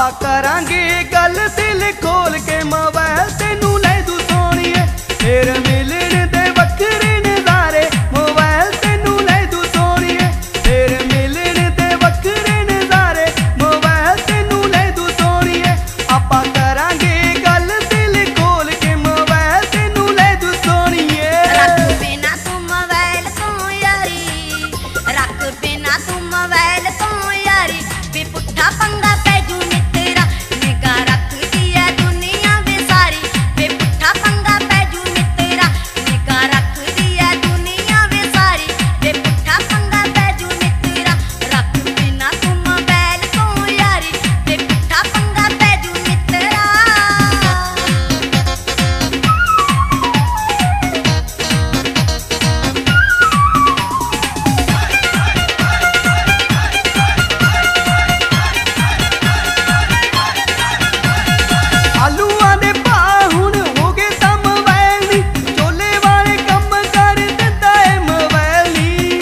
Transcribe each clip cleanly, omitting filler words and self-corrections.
करांगे गल दिल खोल के मोबाइल तेनू ले दू सोनिए फिर मिलन दे वक्रे नज़ारे मोबाइल तेनू ले दू सोनिए फिर मिलन दे वक्रे नज़ारे मोबाइल तेनू ले दू सोनिए आपां करांगे गल दिल खोल के मोबाइल तेनू ले दू सोनिए रख बिना तू मोबाइल तो यारी रख बिना तू मोबाइल तो यारी वे पुट्ठा पंगा पैजू मित्रा निगाह रख दिया दुनिया वे सारी वे पुट्ठा पंगा पैजू मित्रा निगाह रख दिया दुनिया वे सारी वे पुट्ठा पंगा पैजू मित्रा रख बिना तू मोबाइल तो यारी वे पुट्ठा पंगा पैजू मित्रा। आलूआं दे भाऽ हुण हो गए तां मोबाइल नी चोले वाले कम कर दिंदा ए मोबाइल नी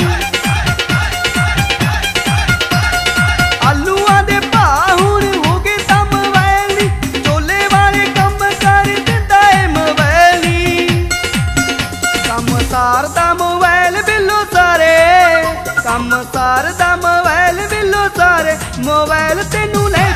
आलूआं दे भाऽ हुण हो गए तां मोबाइल नी चोले वाले कम कर दिंदा ए मोबाइल नी कम सारदा मोबाइल बिल्लो सारे कम सारदा मोबाइल बिल्लो सारे मोबाइल तेनू ले